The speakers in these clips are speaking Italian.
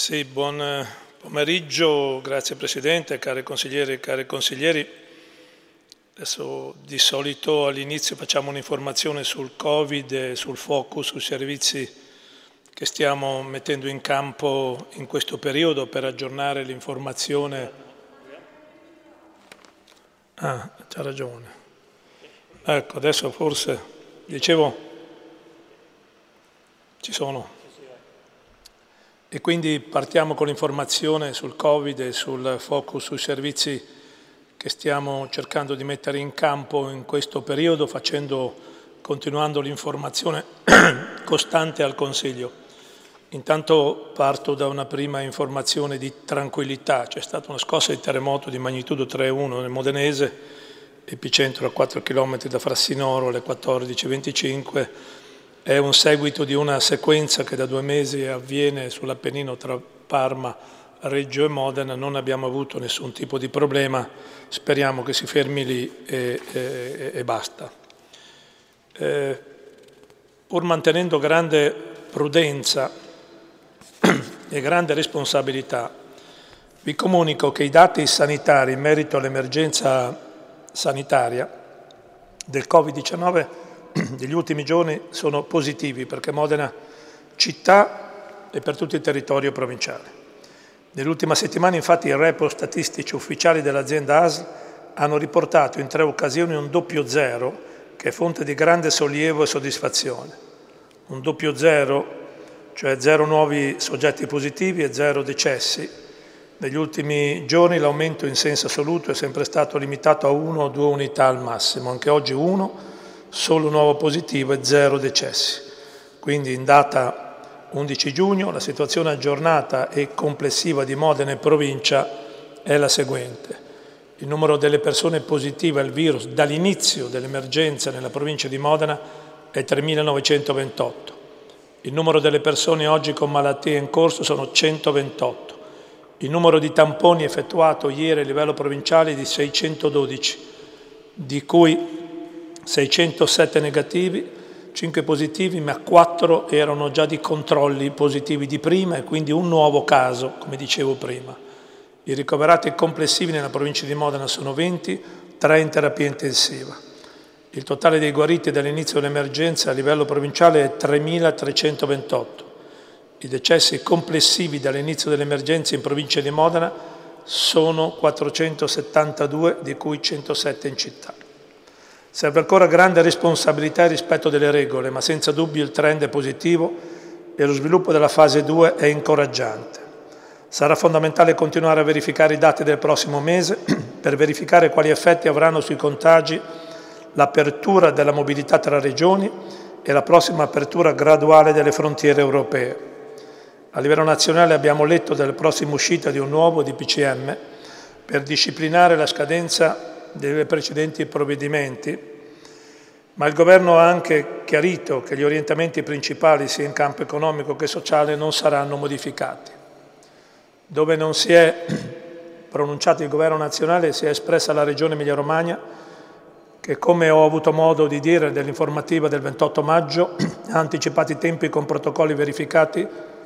Sì, buon pomeriggio, grazie Presidente, cari consiglieri e cari consiglieri. Adesso di solito all'inizio facciamo un'informazione sul Covid e sul focus sui servizi che stiamo mettendo in campo in questo periodo per aggiornare l'informazione. Ah, c'ha ragione. Ecco, adesso forse, dicevo, ci sono. E quindi partiamo con l'informazione sul Covid e sul focus sui servizi che stiamo cercando di mettere in campo in questo periodo, continuando l'informazione costante al Consiglio. Intanto parto da una prima informazione di tranquillità. C'è stata una scossa di terremoto di magnitudo 3,1 nel Modenese, epicentro a 4 km da Frassinoro alle 14:25. È un seguito di una sequenza che da 2 mesi avviene sull'Appennino tra Parma, Reggio e Modena. Non abbiamo avuto nessun tipo di problema, speriamo che si fermi lì e basta. Pur mantenendo grande prudenza e grande responsabilità, vi comunico che i dati sanitari in merito all'emergenza sanitaria del Covid-19 degli ultimi giorni sono positivi perché Modena città e per tutto il territorio provinciale. Nell'ultima settimana infatti i report statistici ufficiali dell'azienda ASL hanno riportato in 3 occasioni un doppio zero che è fonte di grande sollievo e soddisfazione. Un doppio zero, cioè 0 nuovi soggetti positivi e 0 decessi. Negli ultimi giorni l'aumento in senso assoluto è sempre stato limitato a 1 o 2 unità al massimo, anche oggi 1, solo un nuovo positivo e 0 decessi. Quindi in data 11 giugno la situazione aggiornata e complessiva di Modena e provincia è la seguente. Il numero delle persone positive al virus dall'inizio dell'emergenza nella provincia di Modena è 3.928. Il numero delle persone oggi con malattie in corso sono 128. Il numero di tamponi effettuato ieri a livello provinciale è di 612, di cui 607 negativi, 5 positivi, ma 4 erano già di controlli positivi di prima e quindi un nuovo caso, come dicevo prima. I ricoverati complessivi nella provincia di Modena sono 20, 3 in terapia intensiva. Il totale dei guariti dall'inizio dell'emergenza a livello provinciale è 3.328. I decessi complessivi dall'inizio dell'emergenza in provincia di Modena sono 472, di cui 107 in città. Serve ancora grande responsabilità e rispetto delle regole, ma senza dubbio il trend è positivo e lo sviluppo della fase 2 è incoraggiante. Sarà fondamentale continuare a verificare i dati del prossimo mese per verificare quali effetti avranno sui contagi l'apertura della mobilità tra regioni e la prossima apertura graduale delle frontiere europee. A livello nazionale abbiamo letto della prossima uscita di un nuovo DPCM per disciplinare la scadenza dei precedenti provvedimenti, ma il Governo ha anche chiarito che gli orientamenti principali sia in campo economico che sociale non saranno modificati. Dove non si è pronunciato il Governo nazionale si è espressa la Regione Emilia-Romagna che, come ho avuto modo di dire nell'informativa del 28 maggio, ha anticipato i tempi con protocolli verificati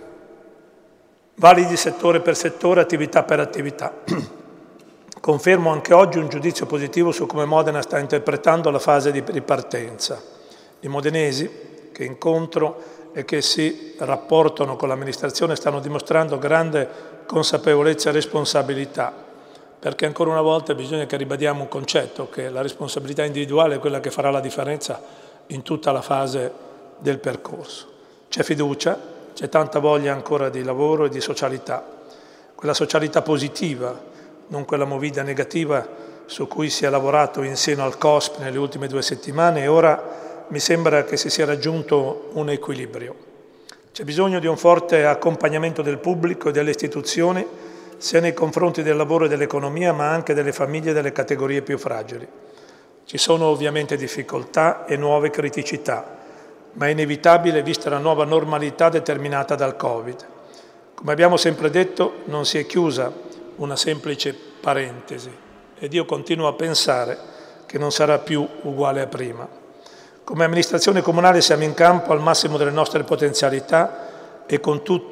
validi settore per settore, attività per attività. Confermo anche oggi un giudizio positivo su come Modena sta interpretando la fase di ripartenza. I modenesi che incontro e che si rapportano con l'amministrazione stanno dimostrando grande consapevolezza e responsabilità, perché ancora una volta bisogna che ribadiamo un concetto, che la responsabilità individuale è quella che farà la differenza in tutta la fase del percorso. C'è fiducia, c'è tanta voglia ancora di lavoro e di socialità, quella socialità positiva, non quella movida negativa su cui si è lavorato in seno al COSP nelle ultime 2 settimane e ora mi sembra che si sia raggiunto un equilibrio. C'è bisogno di un forte accompagnamento del pubblico e delle istituzioni sia nei confronti del lavoro e dell'economia ma anche delle famiglie e delle categorie più fragili. Ci sono ovviamente difficoltà e nuove criticità, ma è inevitabile vista la nuova normalità determinata dal Covid. Come abbiamo sempre detto, non si è chiusa una semplice parentesi ed io continuo a pensare che non sarà più uguale a prima. Come amministrazione comunale siamo in campo al massimo delle nostre potenzialità e con tutte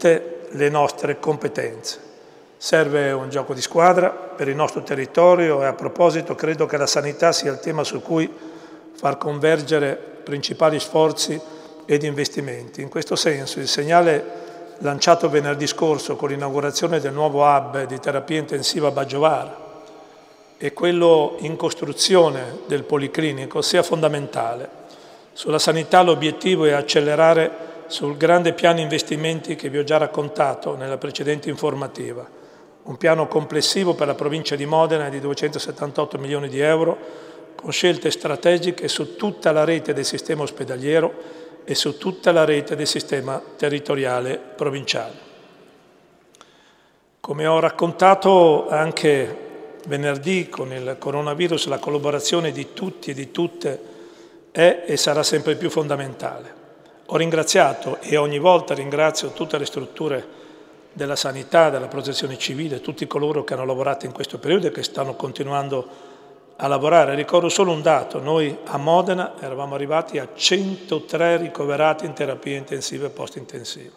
le nostre competenze. Serve un gioco di squadra per il nostro territorio e a proposito credo che la sanità sia il tema su cui far convergere principali sforzi ed investimenti. In questo senso il segnale lanciato venerdì scorso con l'inaugurazione del nuovo hub di terapia intensiva a Baggiovara e quello in costruzione del Policlinico sia fondamentale. Sulla sanità l'obiettivo è accelerare sul grande piano investimenti che vi ho già raccontato nella precedente informativa. Un piano complessivo per la provincia di Modena di 278 milioni di euro, con scelte strategiche su tutta la rete del sistema ospedaliero e su tutta la rete del sistema territoriale provinciale. Come ho raccontato anche venerdì con il coronavirus, la collaborazione di tutti e di tutte è e sarà sempre più fondamentale. Ho ringraziato e ogni volta ringrazio tutte le strutture della sanità, della protezione civile, tutti coloro che hanno lavorato in questo periodo e che stanno continuando a lavorare. Ricordo solo un dato: noi a Modena eravamo arrivati a 103 ricoverati in terapia intensiva e post-intensiva.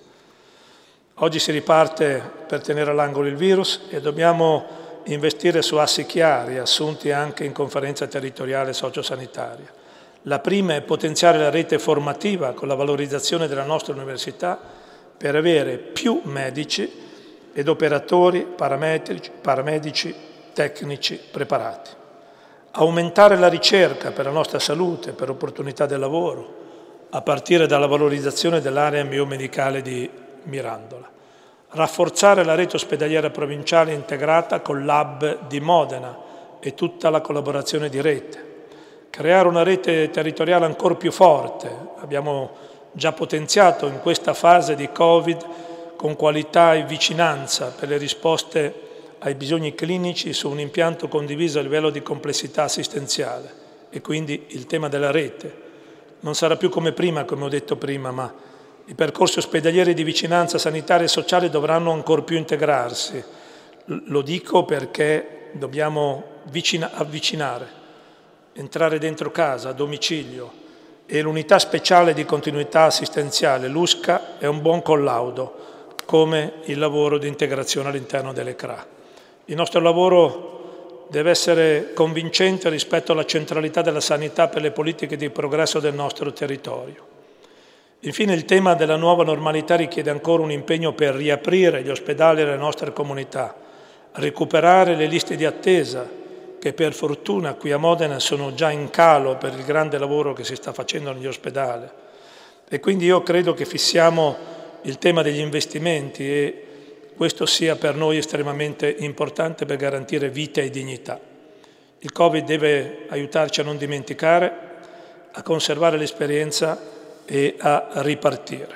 Oggi si riparte per tenere all'angolo il virus e dobbiamo investire su assi chiari, assunti anche in conferenza territoriale sociosanitaria. La prima è potenziare la rete formativa con la valorizzazione della nostra università per avere più medici ed operatori, paramedici, tecnici preparati. Aumentare la ricerca per la nostra salute, per opportunità del lavoro, a partire dalla valorizzazione dell'area biomedicale di Mirandola. Rafforzare la rete ospedaliera provinciale integrata con l'hub di Modena e tutta la collaborazione di rete. Creare una rete territoriale ancora più forte. Abbiamo già potenziato in questa fase di Covid con qualità e vicinanza per le risposte ai bisogni clinici su un impianto condiviso a livello di complessità assistenziale e quindi il tema della rete. Non sarà più come prima, come ho detto prima, ma i percorsi ospedalieri di vicinanza sanitaria e sociale dovranno ancor più integrarsi. Lo dico perché dobbiamo avvicinare, entrare dentro casa, a domicilio, e l'unità speciale di continuità assistenziale, l'USCA, è un buon collaudo, come il lavoro di integrazione all'interno delle CRA. Il nostro lavoro deve essere convincente rispetto alla centralità della sanità per le politiche di progresso del nostro territorio. Infine il tema della nuova normalità richiede ancora un impegno per riaprire gli ospedali e le nostre comunità, recuperare le liste di attesa, che per fortuna qui a Modena sono già in calo per il grande lavoro che si sta facendo negli ospedali. E quindi io credo che fissiamo il tema degli investimenti e questo sia per noi estremamente importante per garantire vita e dignità. Il Covid deve aiutarci a non dimenticare, a conservare l'esperienza e a ripartire.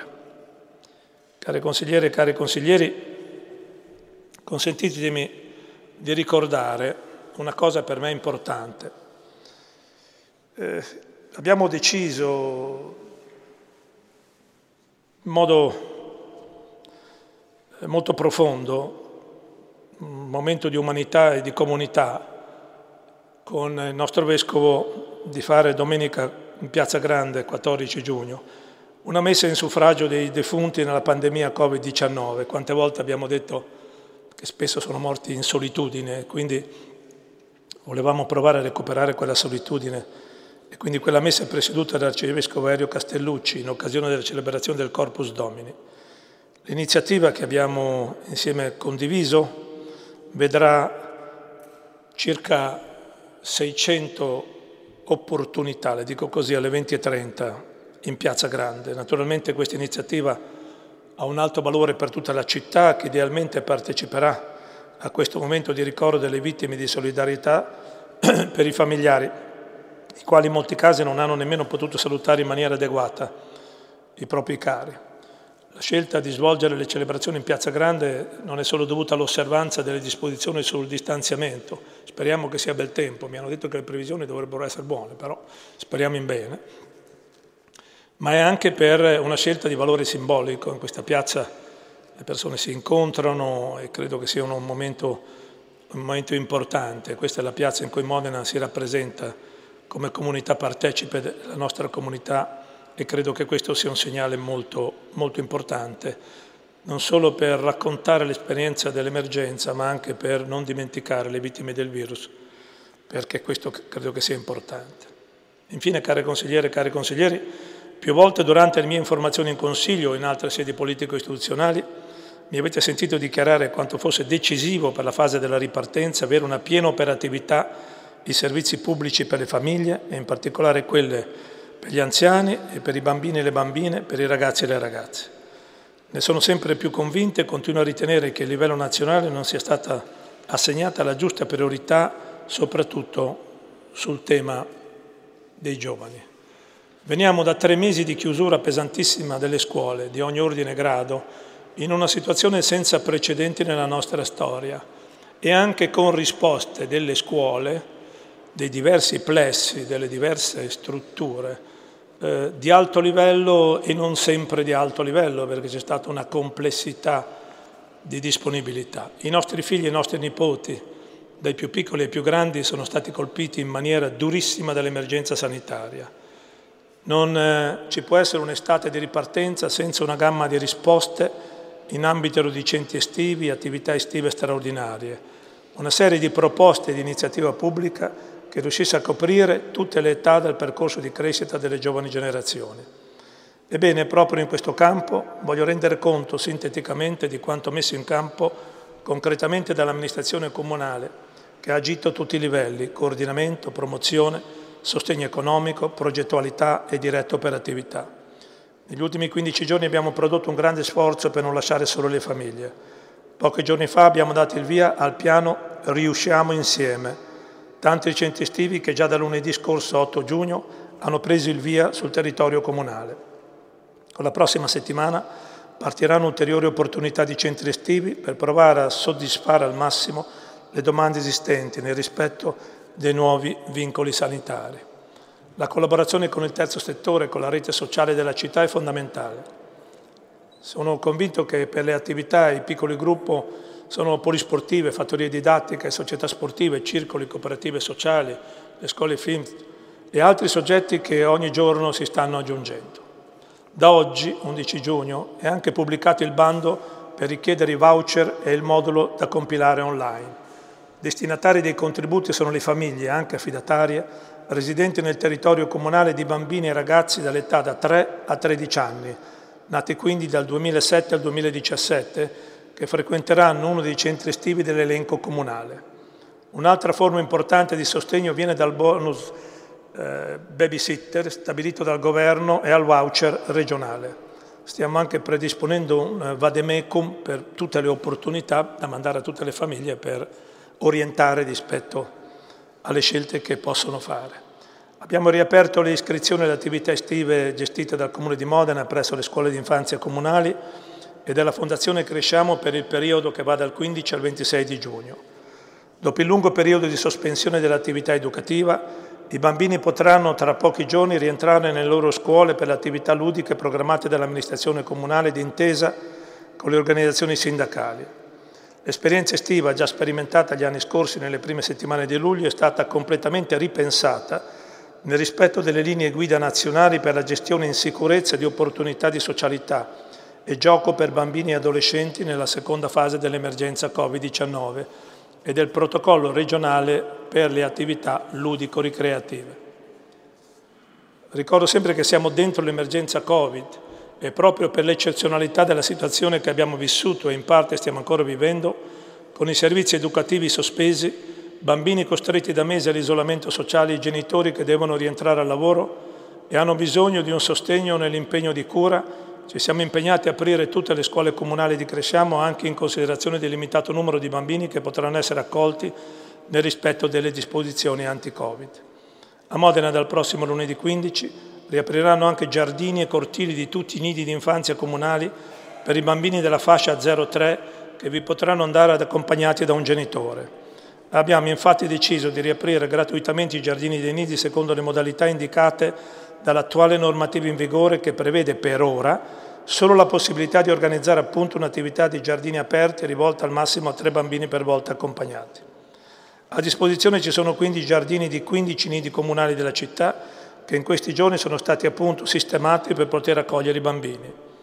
Care consigliere e cari consiglieri, consentitemi di ricordare una cosa per me importante. Abbiamo deciso in modo molto profondo, un momento di umanità e di comunità, con il nostro Vescovo di fare domenica in Piazza Grande, 14 giugno, una messa in suffragio dei defunti nella pandemia Covid-19. Quante volte abbiamo detto che spesso sono morti in solitudine, quindi volevamo provare a recuperare quella solitudine e quindi quella messa è presieduta dall'Arcivescovo Erio Castellucci in occasione della celebrazione del Corpus Domini. L'iniziativa che abbiamo insieme condiviso vedrà circa 600 opportunità, le dico così, alle 20:30 in Piazza Grande. Naturalmente questa iniziativa ha un alto valore per tutta la città che idealmente parteciperà a questo momento di ricordo delle vittime di solidarietà per i familiari, i quali in molti casi non hanno nemmeno potuto salutare in maniera adeguata i propri cari. La scelta di svolgere le celebrazioni in Piazza Grande non è solo dovuta all'osservanza delle disposizioni sul distanziamento, speriamo che sia bel tempo, mi hanno detto che le previsioni dovrebbero essere buone, però speriamo in bene, ma è anche per una scelta di valore simbolico. In questa piazza le persone si incontrano e credo che sia un momento importante. Questa è la piazza in cui Modena si rappresenta come comunità partecipe della nostra comunità e credo che questo sia un segnale molto, molto importante. non solo per raccontare l'esperienza dell'emergenza, ma anche per non dimenticare le vittime del virus, perché questo credo che sia importante. Infine, care consigliere e cari consiglieri, più volte durante le mie informazioni in Consiglio o in altre sedi politico-istituzionali mi avete sentito dichiarare quanto fosse decisivo per la fase della ripartenza avere una piena operatività di servizi pubblici per le famiglie e in particolare quelle per gli anziani e per i bambini e le bambine, per i ragazzi e le ragazze. Ne sono sempre più convinto e continuo a ritenere che a livello nazionale non sia stata assegnata la giusta priorità, soprattutto sul tema dei giovani. Veniamo da 3 mesi di chiusura pesantissima delle scuole, di ogni ordine e grado, in una situazione senza precedenti nella nostra storia e anche con risposte delle scuole, dei diversi plessi, delle diverse strutture, di alto livello e non sempre di alto livello, perché c'è stata una complessità di disponibilità. I nostri figli e i nostri nipoti, dai più piccoli ai più grandi, sono stati colpiti in maniera durissima dall'emergenza sanitaria. Non ci può essere un'estate di ripartenza senza una gamma di risposte in ambito di centri estivi, attività estive straordinarie, una serie di proposte di iniziativa pubblica che riuscisse a coprire tutte le età del percorso di crescita delle giovani generazioni. Ebbene, proprio in questo campo voglio rendere conto sinteticamente di quanto messo in campo concretamente dall'amministrazione comunale, che ha agito a tutti i livelli: coordinamento, promozione, sostegno economico, progettualità e diretta operatività. Negli ultimi 15 giorni abbiamo prodotto un grande sforzo per non lasciare solo le famiglie. Pochi giorni fa abbiamo dato il via al piano Riusciamo Insieme, tanti centri estivi che già da lunedì scorso 8 giugno hanno preso il via sul territorio comunale. Con la prossima settimana partiranno ulteriori opportunità di centri estivi per provare a soddisfare al massimo le domande esistenti nel rispetto dei nuovi vincoli sanitari. La collaborazione con il terzo settore e con la rete sociale della città è fondamentale. Sono convinto che per le attività i piccoli gruppi sono polisportive, fattorie didattiche, società sportive, circoli, cooperative sociali, le scuole film e altri soggetti che ogni giorno si stanno aggiungendo. Da oggi, 11 giugno, è anche pubblicato il bando per richiedere i voucher e il modulo da compilare online. Destinatari dei contributi sono le famiglie, anche affidatarie, residenti nel territorio comunale di bambini e ragazzi dall'età da 3 a 13 anni, nati quindi dal 2007 al 2017, che frequenteranno uno dei centri estivi dell'elenco comunale. Un'altra forma importante di sostegno viene dal bonus babysitter stabilito dal governo e al voucher regionale. Stiamo anche predisponendo un vademecum per tutte le opportunità da mandare a tutte le famiglie per orientare rispetto alle scelte che possono fare. Abbiamo riaperto le iscrizioni alle attività estive gestite dal Comune di Modena presso le scuole di infanzia comunali e della Fondazione Cresciamo per il periodo che va dal 15 al 26 di giugno. Dopo il lungo periodo di sospensione dell'attività educativa, i bambini potranno tra pochi giorni rientrare nelle loro scuole per le attività ludiche programmate dall'amministrazione comunale d'intesa con le organizzazioni sindacali. L'esperienza estiva già sperimentata gli anni scorsi nelle prime settimane di luglio è stata completamente ripensata nel rispetto delle linee guida nazionali per la gestione in sicurezza di opportunità di socialità e gioco per bambini e adolescenti nella seconda fase dell'emergenza Covid-19 e del protocollo regionale per le attività ludico-ricreative. Ricordo sempre che siamo dentro l'emergenza Covid e proprio per l'eccezionalità della situazione che abbiamo vissuto e in parte stiamo ancora vivendo, con i servizi educativi sospesi, bambini costretti da mesi all'isolamento sociale, i genitori che devono rientrare al lavoro e hanno bisogno di un sostegno nell'impegno di cura, ci siamo impegnati a aprire tutte le scuole comunali di Cresciamo anche in considerazione del limitato numero di bambini che potranno essere accolti nel rispetto delle disposizioni anti-Covid. A Modena dal prossimo lunedì 15 riapriranno anche giardini e cortili di tutti i nidi di infanzia comunali per i bambini della fascia 0-3 che vi potranno andare accompagnati da un genitore. Abbiamo infatti deciso di riaprire gratuitamente i giardini dei nidi secondo le modalità indicate dall'attuale normativa in vigore che prevede per ora solo la possibilità di organizzare appunto un'attività di giardini aperti rivolta al massimo a 3 bambini per volta accompagnati. A disposizione ci sono quindi giardini di 15 nidi comunali della città che in questi giorni sono stati appunto sistemati per poter accogliere i bambini.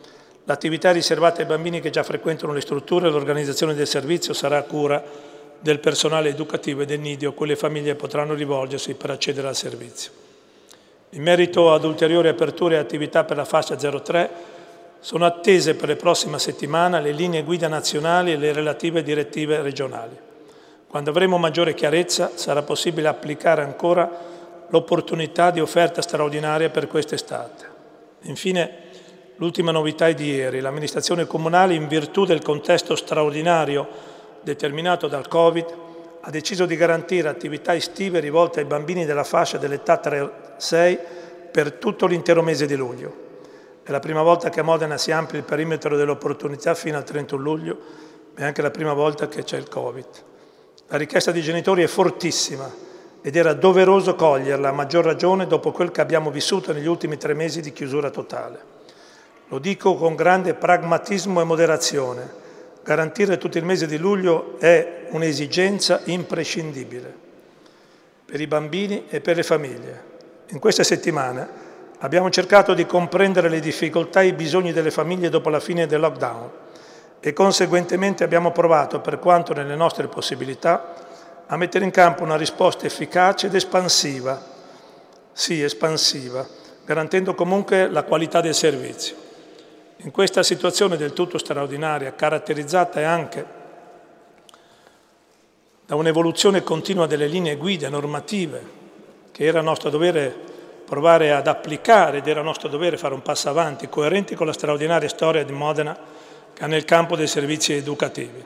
L'attività è riservata ai bambini che già frequentano le strutture e l'organizzazione del servizio sarà a cura del personale educativo e del nido, a cui le famiglie potranno rivolgersi per accedere al servizio. In merito ad ulteriori aperture e attività per la fascia 03, sono attese per le prossime settimane le linee guida nazionali e le relative direttive regionali. Quando avremo maggiore chiarezza sarà possibile applicare ancora l'opportunità di offerta straordinaria per quest'estate. Infine, l'ultima novità è di ieri. L'amministrazione comunale, in virtù del contesto straordinario determinato dal Covid, ha deciso di garantire attività estive rivolte ai bambini della fascia dell'età 3-6 per tutto l'intero mese di luglio. È la prima volta che a Modena si amplia il perimetro dell'opportunità fino al 31 luglio, ma è anche la prima volta che c'è il Covid. La richiesta dei genitori è fortissima ed era doveroso coglierla, a maggior ragione dopo quel che abbiamo vissuto negli ultimi 3 mesi di chiusura totale. Lo dico con grande pragmatismo e moderazione. Garantire tutto il mese di luglio è un'esigenza imprescindibile per i bambini e per le famiglie. In queste settimane abbiamo cercato di comprendere le difficoltà e i bisogni delle famiglie dopo la fine del lockdown e conseguentemente abbiamo provato, per quanto nelle nostre possibilità, a mettere in campo una risposta efficace ed espansiva, sì, espansiva, garantendo comunque la qualità del servizio. In questa situazione del tutto straordinaria, caratterizzata anche da un'evoluzione continua delle linee guida normative, che era nostro dovere provare ad applicare ed era nostro dovere fare un passo avanti, coerenti con la straordinaria storia di Modena che ha nel campo dei servizi educativi.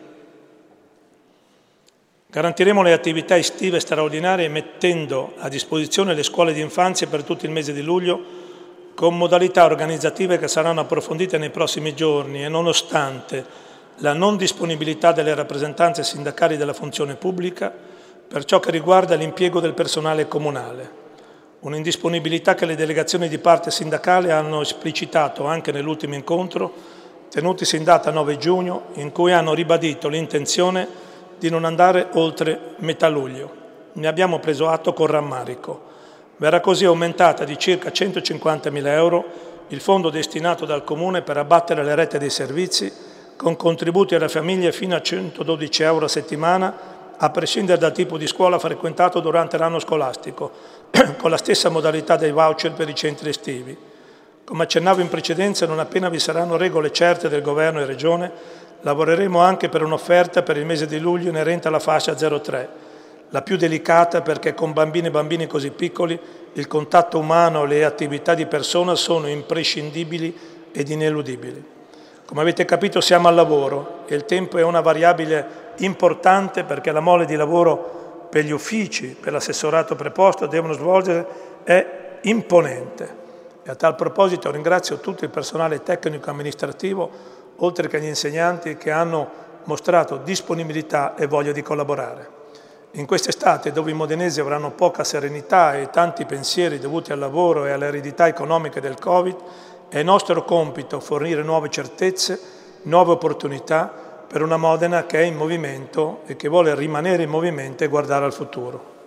Garantiremo le attività estive straordinarie mettendo a disposizione le scuole di infanzia per tutto il mese di luglio con modalità organizzative che saranno approfondite nei prossimi giorni e nonostante la non disponibilità delle rappresentanze sindacali della funzione pubblica per ciò che riguarda l'impiego del personale comunale. Un'indisponibilità che le delegazioni di parte sindacale hanno esplicitato anche nell'ultimo incontro tenutisi in data 9 giugno, in cui hanno ribadito l'intenzione di non andare oltre metà luglio. Ne abbiamo preso atto con rammarico. Verrà così aumentata di circa 150.000 euro il fondo destinato dal Comune per abbattere le rette dei servizi, con contributi alle famiglie fino a 112 euro a settimana, a prescindere dal tipo di scuola frequentato durante l'anno scolastico, con la stessa modalità dei voucher per i centri estivi. Come accennavo in precedenza, non appena vi saranno regole certe del Governo e Regione, lavoreremo anche per un'offerta per il mese di luglio inerente alla fascia 03, la più delicata perché con bambine e bambini così piccoli il contatto umano e le attività di persona sono imprescindibili ed ineludibili. Come avete capito siamo al lavoro e il tempo è una variabile importante perché la mole di lavoro per gli uffici, per l'assessorato preposto devono svolgere è imponente. E a tal proposito ringrazio tutto il personale tecnico-amministrativo, oltre che gli insegnanti che hanno mostrato disponibilità e voglia di collaborare. In quest'estate, dove i modenesi avranno poca serenità e tanti pensieri dovuti al lavoro e alle eredità economiche del Covid, è nostro compito fornire nuove certezze, nuove opportunità per una Modena che è in movimento e che vuole rimanere in movimento e guardare al futuro.